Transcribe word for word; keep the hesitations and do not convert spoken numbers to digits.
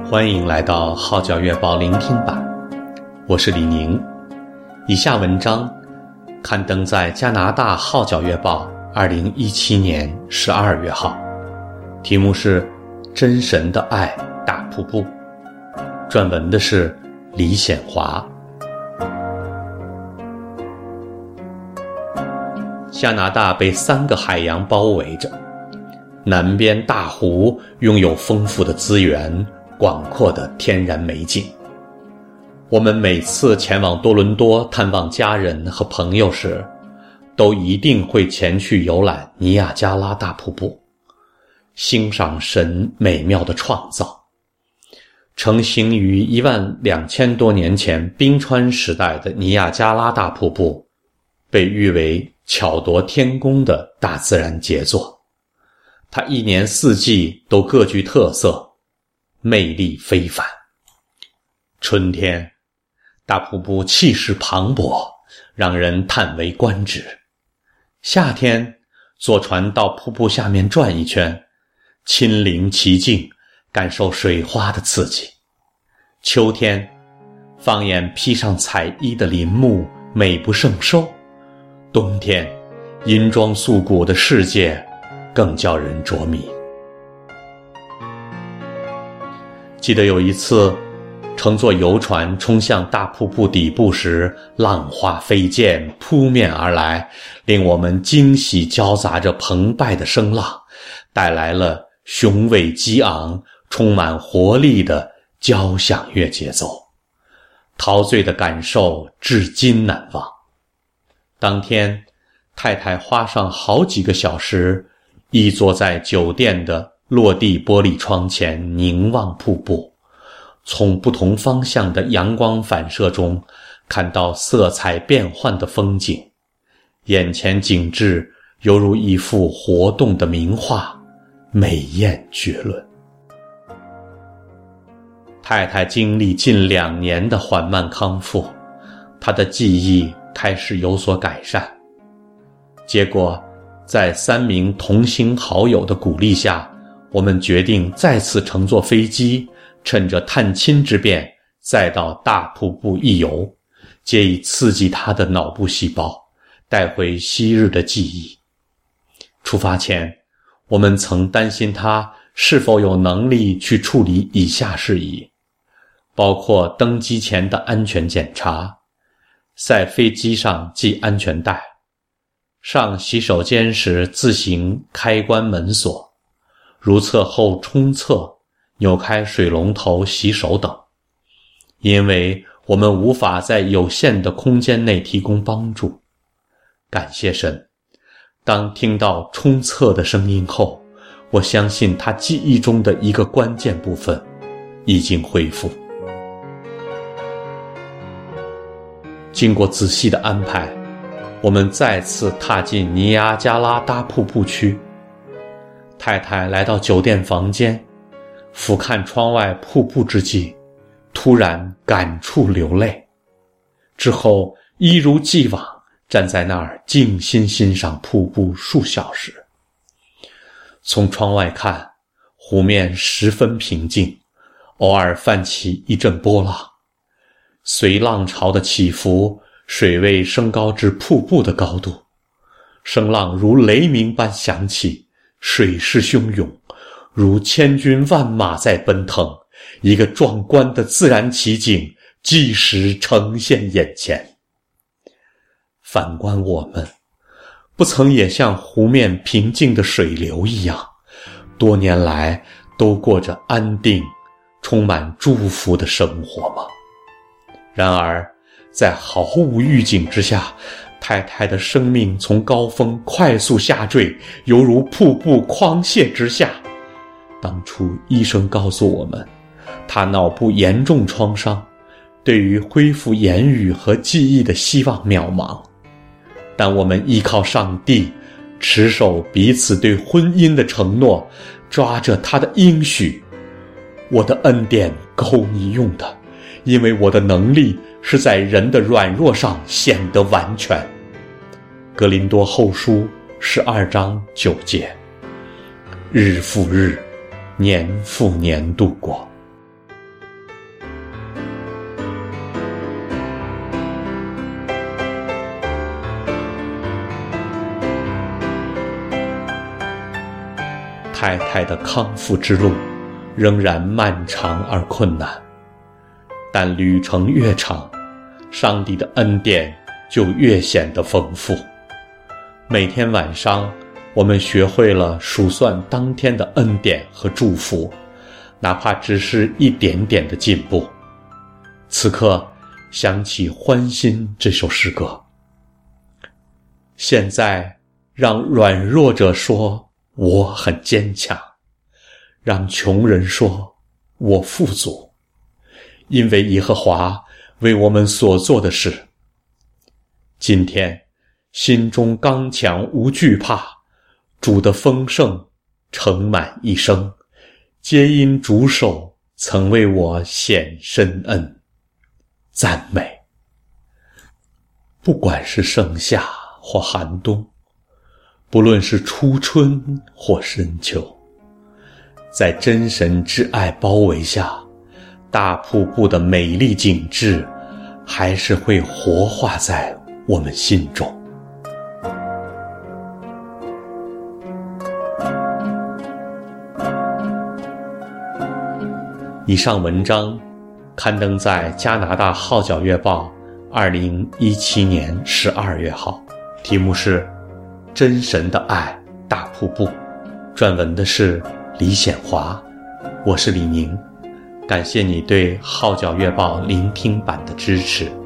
欢迎来到号角月报聆听版，我是李宁。以下文章刊登在加拿大号角月报二零一七年十二月号，题目是《真神的爱大瀑布》，撰文的是李显华。加拿大被三个海洋包围着，南边大湖拥有丰富的资源，广阔的天然美景。我们每次前往多伦多探望家人和朋友时，都一定会前去游览尼亚加拉大瀑布，欣赏神美妙的创造。成型于一万两千多年前冰川时代的尼亚加拉大瀑布，被誉为巧夺天工的大自然杰作。它一年四季都各具特色，魅力非凡。春天，大瀑布气势磅礴，让人叹为观止。夏天，坐船到瀑布下面转一圈，亲临其境，感受水花的刺激。秋天，放眼披上彩衣的林木，美不胜收。冬天，银装素裹的世界更叫人着迷。记得有一次乘坐游船冲向大瀑布底部时，浪花飞溅扑面而来，令我们惊喜交杂着澎湃的声浪，带来了雄伟激昂充满活力的交响乐节奏，陶醉的感受至今难忘。当天，太太花上好几个小时，一坐在酒店的落地玻璃窗前凝望瀑布，从不同方向的阳光反射中看到色彩变幻的风景，眼前景致犹如一幅活动的名画，美艳绝伦。太太经历近两年的缓慢康复，她的记忆开始有所改善。结果在三名同行好友的鼓励下，我们决定再次乘坐飞机，趁着探亲之便再到大瀑布一游，借以刺激他的脑部细胞，带回昔日的记忆。出发前，我们曾担心他是否有能力去处理以下事宜，包括登机前的安全检查，在飞机上系安全带，上洗手间时自行开关门锁，如厕后冲厕，扭开水龙头洗手等。因为我们无法在有限的空间内提供帮助。感谢神，当听到冲厕的声音后，我相信他记忆中的一个关键部分已经恢复。经过仔细的安排，我们再次踏进尼亚加拉大瀑布区。太太来到酒店房间，俯瞰窗外瀑布之际，突然感触流泪，之后一如既往站在那儿静心欣赏瀑布数小时。从窗外看，湖面十分平静，偶尔泛起一阵波浪，随浪潮的起伏，水位升高至瀑布的高度，声浪如雷鸣般响起，水势汹涌，如千军万马在奔腾，一个壮观的自然奇景即时呈现眼前。反观我们，不曾也像湖面平静的水流一样，多年来都过着安定、充满祝福的生活吗？然而，在毫无预警之下，太太的生命从高峰快速下坠，犹如瀑布狂泻之下。当初医生告诉我们，她脑部严重创伤，对于恢复言语和记忆的希望渺茫。但我们依靠上帝，持守彼此对婚姻的承诺，抓着他的应许。我的恩典够你用的，因为我的能力是在人的软弱上显得完全。哥林多后书十二章九节。日复日，年复年度过。 太太的康复之路仍然漫长而困难，但旅程越长，上帝的恩典就越显得丰富。每天晚上，我们学会了数算当天的恩典和祝福，哪怕只是一点点的进步。此刻想起《欢欣》这首诗歌，现在让软弱者说我很坚强，让穷人说我富足，因为耶和华为我们所做的事。今天心中刚强无惧怕，主的丰盛盛满一生，皆因主手曾为我显深恩。赞美。不管是盛夏或寒冬，不论是初春或深秋，在真神之爱包围下，大瀑布的美丽景致还是会活化在我们心中。以上文章刊登在加拿大号角月报二零一七年十二月号，题目是《真神的爱大瀑布》，撰文的是李显华。我是李宁，感谢你对号角月报聆听版的支持。